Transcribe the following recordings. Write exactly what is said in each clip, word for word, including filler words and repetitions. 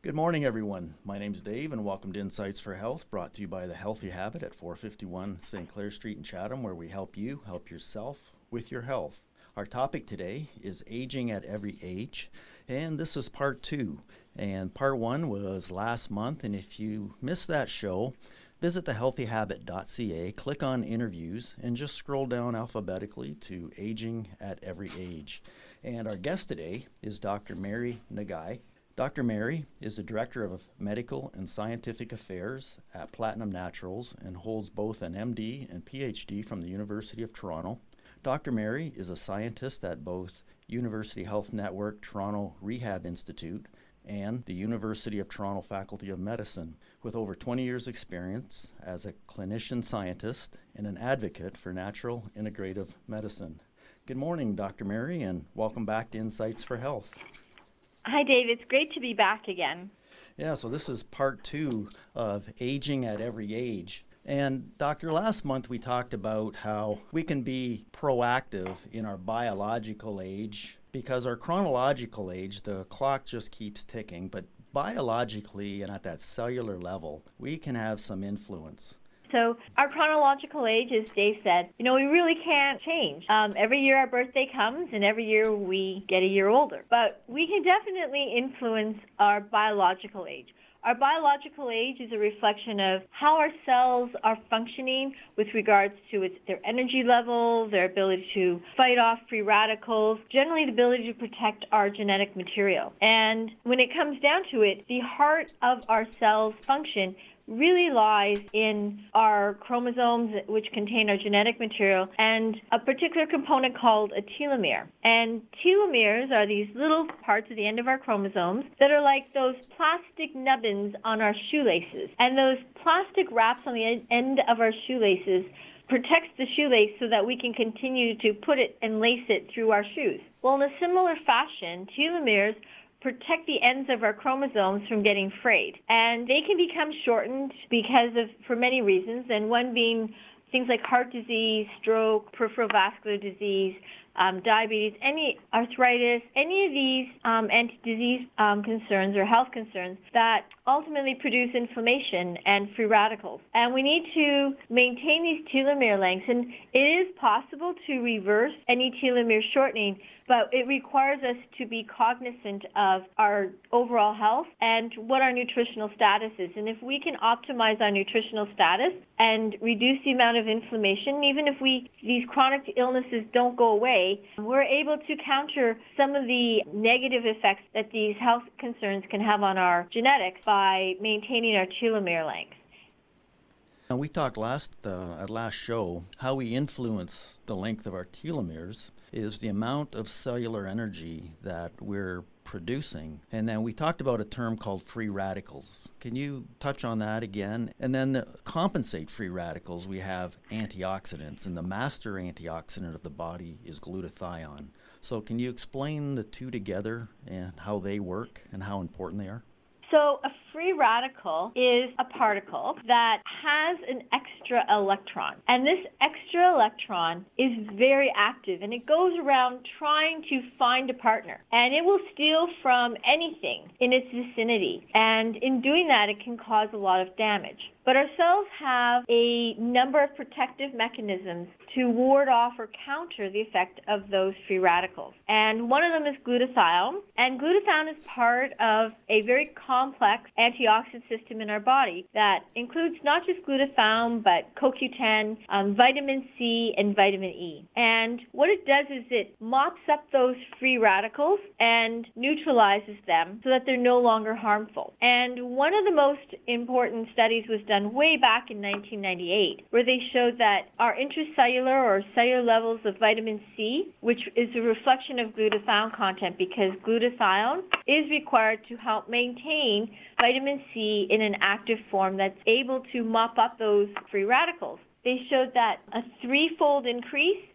Good morning, everyone. My name's Dave, and welcome to Insights for Health, brought to you by The Healthy Habit at four fifty-one Saint Clair Street in Chatham, where we help you help yourself with your health. Our topic today is aging at every age, and this is part two. And part one was last month, and if you missed that show, visit the healthy habit dot c a, click on interviews, and just scroll down alphabetically to aging at every age. And our guest today is Doctor Mary Nagai. Doctor Mary is the Director of Medical and Scientific Affairs at Platinum Naturals and holds both an M D and P H D from the University of Toronto. Doctor Mary is a scientist at both University Health Network Toronto Rehab Institute and the University of Toronto Faculty of Medicine, with over twenty years' experience as a clinician scientist and an advocate for natural integrative medicine. Good morning, Doctor Mary, and welcome back to Insights for Health. Hi, Dave. It's great to be back again. Yeah, so this is part two of aging at every age. And Doctor, last month we talked about how we can be proactive in our biological age because our chronological age, the clock just keeps ticking, but biologically and at that cellular level, we can have some influence. So our chronological age, as Dave said, you know, we really can't change. Um, every year our birthday comes and every year we get a year older. But we can definitely influence our biological age. Our biological age is a reflection of how our cells are functioning with regards to its, their energy level, their ability to fight off free radicals, generally the ability to protect our genetic material. And when it comes down to it, the heart of our cells' function really lies in our chromosomes, which contain our genetic material, and a particular component called a telomere. And telomeres are these little parts at the end of our chromosomes that are like those plastic nubbins on our shoelaces. And those plastic wraps on the end of our shoelaces protects the shoelace so that we can continue to put it and lace it through our shoes. Well, in a similar fashion, telomeres protect the ends of our chromosomes from getting frayed. And they can become shortened because of, for many reasons, and one being things like heart disease, stroke, peripheral vascular disease, um, diabetes, any arthritis, any of these um, anti-disease um, concerns or health concerns that ultimately produce inflammation and free radicals. And we need to maintain these telomere lengths. And it is possible to reverse any telomere shortening, but it requires us to be cognizant of our overall health and what our nutritional status is. And if we can optimize our nutritional status and reduce the amount of inflammation, even if we these chronic illnesses don't go away, we're able to counter some of the negative effects that these health concerns can have on our genetics by maintaining our telomere length. Now, we talked last uh, at last show how we influence the length of our telomeres is the amount of cellular energy that we're producing. And then we talked about a term called free radicals. Can you touch on that again? And then to compensate free radicals, we have antioxidants, and the master antioxidant of the body is glutathione. So can you explain the two together and how they work and how important they are? So a free radical is a particle that has an extra electron. And this extra electron is very active, and it goes around trying to find a partner. And it will steal from anything in its vicinity. And in doing that, it can cause a lot of damage. But our cells have a number of protective mechanisms to ward off or counter the effect of those free radicals. And one of them is glutathione. And glutathione is part of a very complex antioxidant system in our body that includes not just glutathione, but C O Q ten, um, vitamin C, and vitamin E. And what it does is it mops up those free radicals and neutralizes them so that they're no longer harmful. And one of the most important studies was done way back in nineteen ninety-eight, where they showed that our intracellular or cellular levels of vitamin C, which is a reflection of glutathione content because glutathione is required to help maintain vitamin C in an active form that's able to mop up those free radicals. They showed that a threefold increase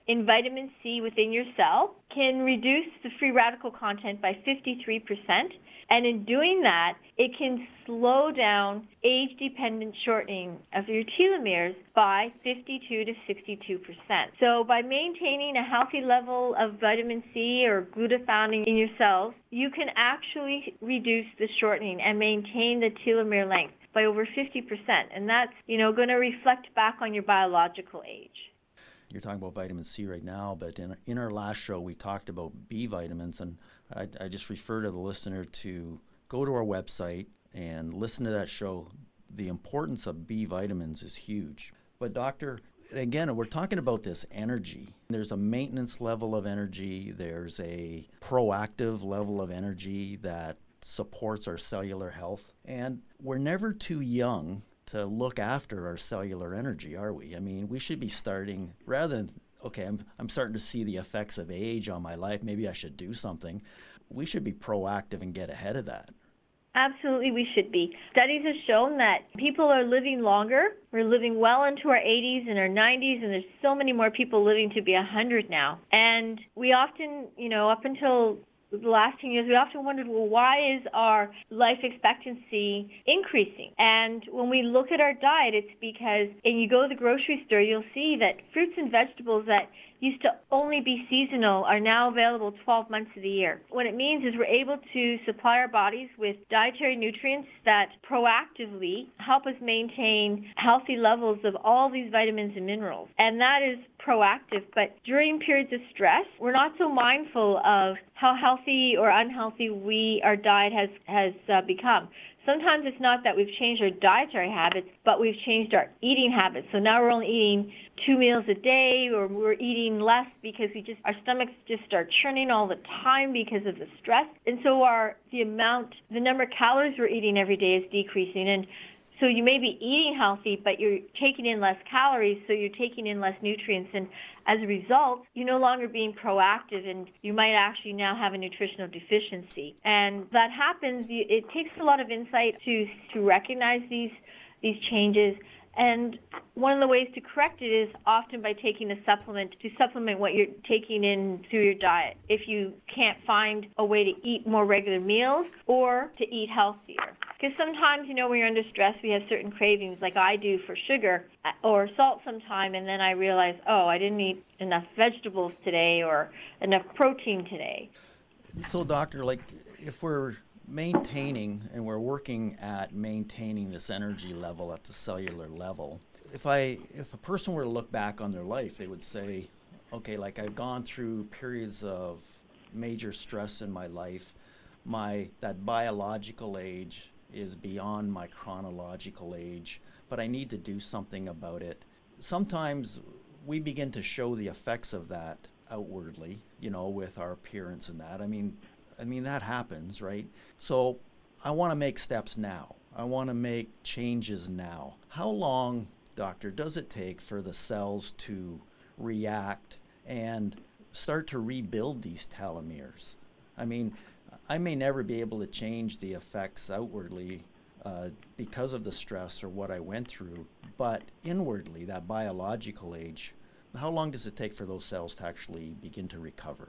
in vitamin C within your cell can reduce the free radical content by fifty-three percent. And in doing that, it can slow down age-dependent shortening of your telomeres by fifty-two to sixty-two percent. So by maintaining a healthy level of vitamin C or glutathione in your cells, you can actually reduce the shortening and maintain the telomere length by over fifty percent. And that's, you know, going to reflect back on your biological age. You're talking about vitamin C right now, but in, in our last show, we talked about B vitamins, and I, I just refer to the listener to go to our website and listen to that show. The importance of B vitamins is huge. But doctor, again, we're talking about this energy. There's a maintenance level of energy. There's a proactive level of energy that supports our cellular health. And we're never too young to look after our cellular energy, are we? I mean, we should be starting, rather than, okay, I'm, I'm starting to see the effects of age on my life, maybe I should do something. We should be proactive and get ahead of that. Absolutely, we should be. Studies have shown that people are living longer. We're living well into our eighties and our nineties, and there's so many more people living to be one hundred now. And we often, you know, up until the last ten years, we often wondered, well, why is our life expectancy increasing? And when we look at our diet, it's because, and you go to the grocery store, you'll see that fruits and vegetables that used to only be seasonal are now available twelve months of the year. What it means is we're able to supply our bodies with dietary nutrients that proactively help us maintain healthy levels of all these vitamins and minerals. And that is proactive. But during periods of stress, we're not so mindful of how healthy or unhealthy we our diet has, has uh, become. Sometimes it's not that we've changed our dietary habits, but we've changed our eating habits. So now we're only eating two meals a day, or we're eating less because we just our stomachs just start churning all the time because of the stress. And so our the amount, the number of calories we're eating every day is decreasing. And so you may be eating healthy, but you're taking in less calories, so you're taking in less nutrients. And as a result, you're no longer being proactive, and you might actually now have a nutritional deficiency. And that happens. It takes a lot of insight to to recognize these these changes. And one of the ways to correct it is often by taking a supplement to supplement what you're taking in through your diet. If you can't find a way to eat more regular meals or to eat healthier. Because sometimes, you know, when you're under stress, we have certain cravings, like I do for sugar or salt sometime, and then I realize, oh, I didn't eat enough vegetables today or enough protein today. So, doctor, like if we're maintaining and we're working at maintaining this energy level at the cellular level, if I if a person were to look back on their life, they would say, okay, like I've gone through periods of major stress in my life. My that biological age is beyond my chronological age, but I need to do something about it. Sometimes we begin to show the effects of that outwardly, you know, with our appearance and that. I mean, I mean, that happens, right? So I want to make steps now. I want to make changes now. How long, doctor, does it take for the cells to react and start to rebuild these telomeres? I mean, I may never be able to change the effects outwardly uh, because of the stress or what I went through, but inwardly, that biological age, how long does it take for those cells to actually begin to recover?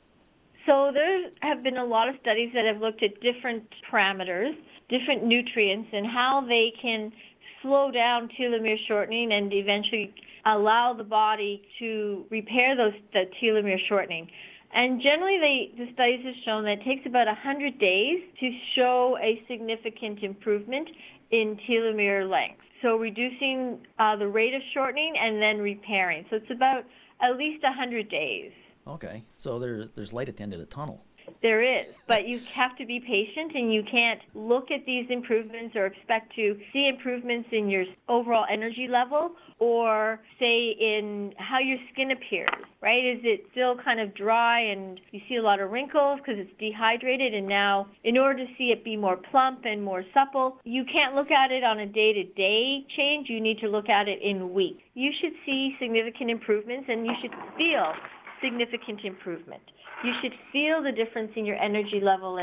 So there have been a lot of studies that have looked at different parameters, different nutrients, and how they can slow down telomere shortening and eventually allow the body to repair those the telomere shortening. And generally, they, the studies have shown that it takes about one hundred days to show a significant improvement in telomere length. So reducing uh, the rate of shortening and then repairing. So it's about at least one hundred days. Okay, so there, there's light at the end of the tunnel. There is, but you have to be patient, and you can't look at these improvements or expect to see improvements in your overall energy level or, say, in how your skin appears, right? Is it still kind of dry and you see a lot of wrinkles because it's dehydrated? And now, in order to see it be more plump and more supple, you can't look at it on a day-to-day change. You need to look at it in weeks. You should see significant improvements, and you should feel significant improvement. You should feel the difference in your energy level and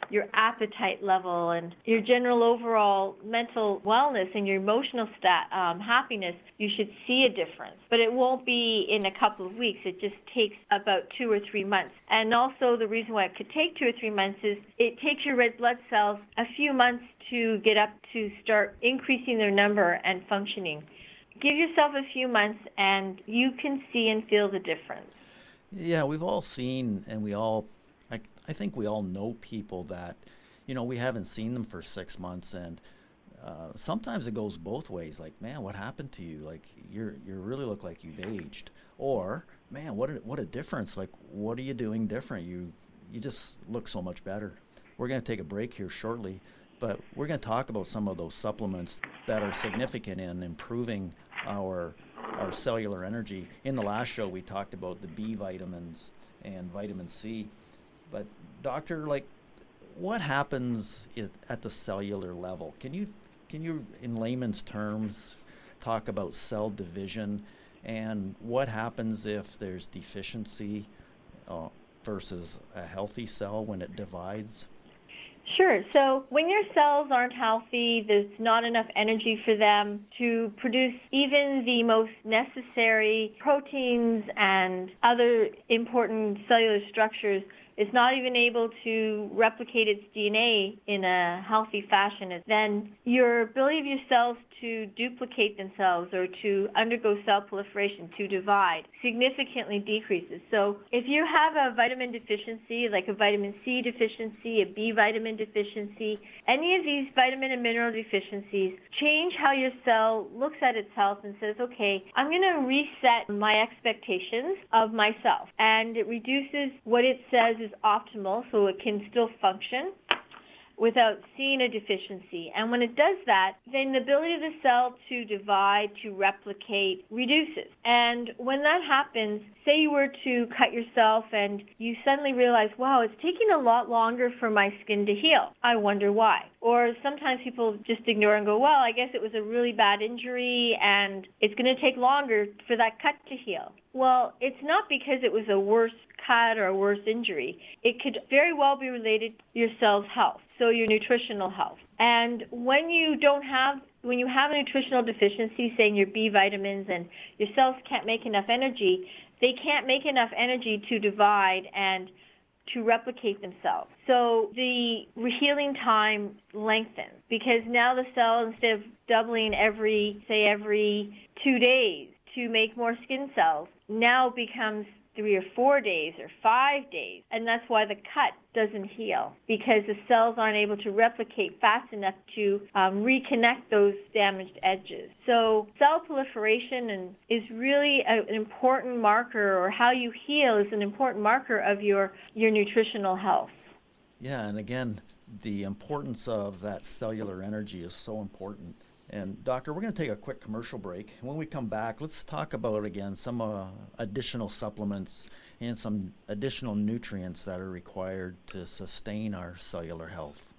your appetite level and your general overall mental wellness and your emotional stat, um, happiness, you should see a difference. But it won't be in a couple of weeks. It just takes about two or three months. And also the reason why it could take two or three months is it takes your red blood cells a few months to get up to start increasing their number and functioning. Give yourself a few months and you can see and feel the difference. Yeah, we've all seen, and we all, I, I think we all know people that, you know, we haven't seen them for six months, and uh, sometimes it goes both ways. Like, man, what happened to you? Like, you're you really look like you've aged, or man, what a, what a difference! Like, what are you doing different? You you just look so much better. We're going to take a break here shortly, but we're going to talk about some of those supplements that are significant in improving our our cellular energy. In the last show, we talked about the B vitamins and vitamin C. But doctor, like, what happens i- at the cellular level? Can you, can you, in layman's terms, talk about cell division and what happens if there's deficiency uh, versus a healthy cell when it divides? Sure. So when your cells aren't healthy, there's not enough energy for them to produce even the most necessary proteins and other important cellular structures. It's not even able to replicate its D N A in a healthy fashion. Then your ability of your cells to duplicate themselves or to undergo cell proliferation, to divide, significantly decreases. So if you have a vitamin deficiency, like a vitamin C deficiency, a B vitamin deficiency, any of these vitamin and mineral deficiencies change how your cell looks at its health and says, okay, I'm going to reset my expectations of myself. And it reduces what it says is optimal so it can still function without seeing a deficiency. And when it does that, then the ability of the cell to divide, to replicate, reduces. And when that happens, say you were to cut yourself and you suddenly realize, wow, it's taking a lot longer for my skin to heal. I wonder why. Or sometimes people just ignore and go, well, I guess it was a really bad injury and it's going to take longer for that cut to heal. Well, it's not because it was a worse cut or a worse injury. It could very well be related to your cell's health, so your nutritional health. And when you don't have, when you have a nutritional deficiency, say in your B vitamins, and your cells can't make enough energy, they can't make enough energy to divide and to replicate themselves. So the healing time lengthens because now the cell, instead of doubling every, say, every two days to make more skin cells, now becomes three or four days or five days. And that's why the cut doesn't heal, because the cells aren't able to replicate fast enough to um, reconnect those damaged edges. So cell proliferation and is really a, an important marker, or how you heal is an important marker of your, your nutritional health. Yeah, and again, the importance of that cellular energy is so important. And doctor, we're going to take a quick commercial break. When we come back, let's talk about, again, some uh, additional supplements and some additional nutrients that are required to sustain our cellular health.